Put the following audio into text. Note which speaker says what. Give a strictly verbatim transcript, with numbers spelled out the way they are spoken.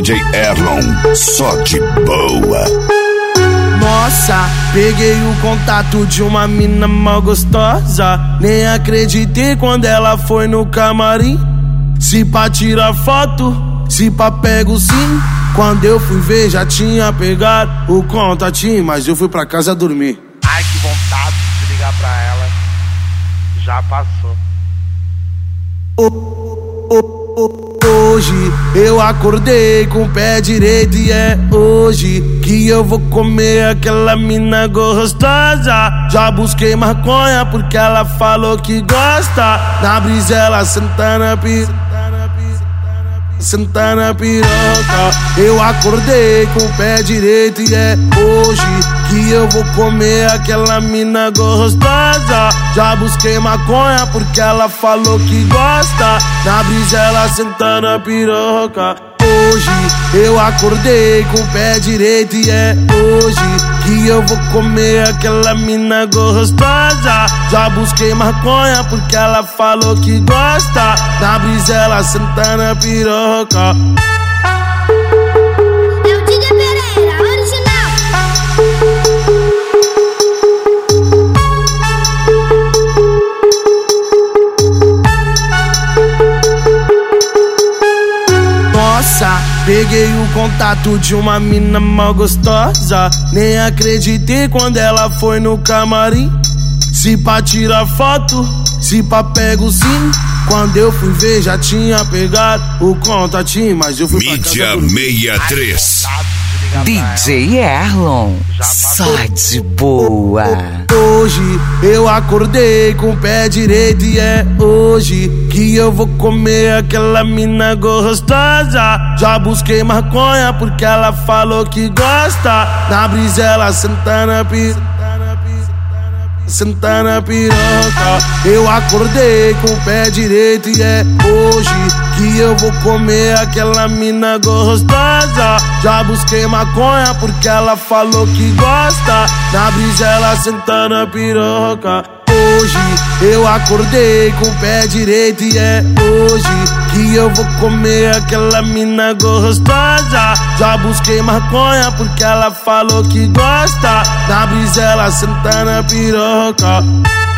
Speaker 1: J Erlon, só de boa.
Speaker 2: Nossa, peguei o contato de uma mina mal gostosa. Nem acreditei quando ela foi no camarim. Se pá tirar foto, se pá pego sim. Quando eu fui ver já tinha pegado o contatinho, mas eu fui pra casa dormir.
Speaker 3: Ai, que vontade de ligar pra ela. Já passou.
Speaker 2: Oh, oh, oh. Hoje eu acordei com o pé direito e é hoje que eu vou comer aquela mina gostosa. Já busquei maconha porque ela falou que gosta. Na brisa ela senta na piroca, senta na piroca. Eu acordei com o pé direito e é hoje que eu vou comer aquela mina gostosa. Já busquei maconha porque ela falou que gosta. Na brisa ela senta na piroca. Hoje eu acordei com o pé direito e é hoje que eu vou comer aquela mina gostosa. Já busquei maconha porque ela falou que gosta. Na brisa ela senta na piroca. Nossa, peguei o contato de uma mina mal gostosa. Nem acreditei quando ela foi no camarim. Se pá tirar foto, se pá pego sim. Quando eu fui ver já tinha pegado o contatinho, mas eu fui pra casa
Speaker 1: Mídia sessenta e três.
Speaker 4: D J Erlon, só de boa.
Speaker 2: Hoje eu acordei com o pé direito e é hoje que eu vou comer aquela mina gostosa. Já busquei maconha porque ela falou que gosta. Na brisa ela senta na piroca, senta na piroca. Eu acordei com o pé direito e é hoje que eu vou comer aquela mina gostosa. Já busquei maconha porque ela falou que gosta. Na brisa ela senta na piroca. Hoje eu acordei com o pé direito e é hoje que eu vou comer aquela mina gostosa. Já busquei maconha porque ela falou que gosta. Na brisa ela senta na piroca.